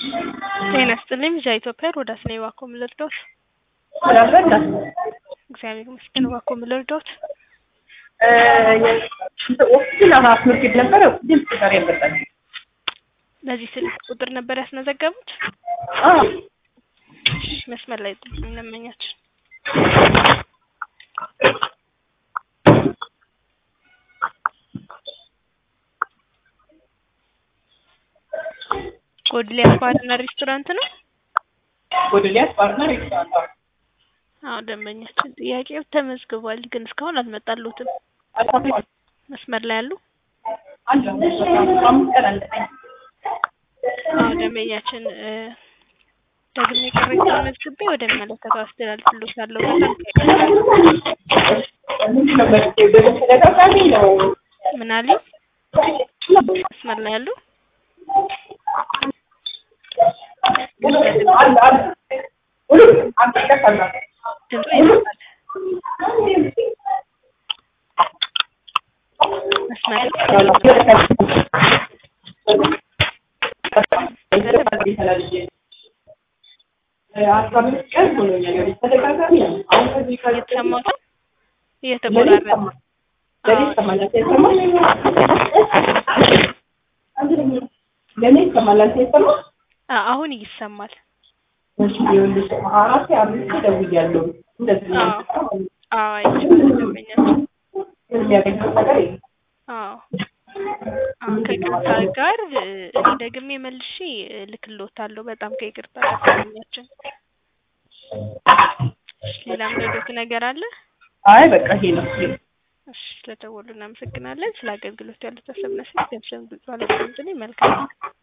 ጤና ይስጥልኝ ቪዛ ኢትዮጵያ ሮዳስ ነኝ እባክዎ ምን ልርዳዎት? እግዚአብሔር ይመስገን እባክዎ ምን ልርዳዎት? ወኪል አስመዝግብ ነበር ድምጽ ጋር ያበጣል። በዚህ ስልክ ቁጥር ነበር ያስመዘገቡት? አዎ መስመር ላይ ጥሩኝ ለማኛችን ጎድሊያስ ባርና ሬስቶራንት ነው? ጎድሊያስ ባርና ሬስቶራንት። አዎ ደንበኛችን ጥያቄው ተመዝግቧል ግን እስካሁን አልመጣልዎትም። መስመር ላይ ያሉ? አዎ ደንበኛችን ደግሜ ቅሬታውን መዝግቤ ወደሚመለከተው አስተላልፍልዎታለሁ። ምን አሉኝ? መስመር ላይ ያሉ? ድምፁ ይመጣል። መስመር እየተቆራረጠ አሁን ይሰማል። ከይቅርታ ጋር ደግሜ መልሼ እልክልዎታለሁ። በጣም ከይቅርታ ጋር ደንበኛችን። ሌላ ምረዶት ነገር አለ? አይ በቃ ይሄ ነው። እሺ ስለደወሉ እናመሰግናለን። ስለ አገልግሎት ያሉት አሰብነሽ ገብሰን ግልጽ አለብን። መልካም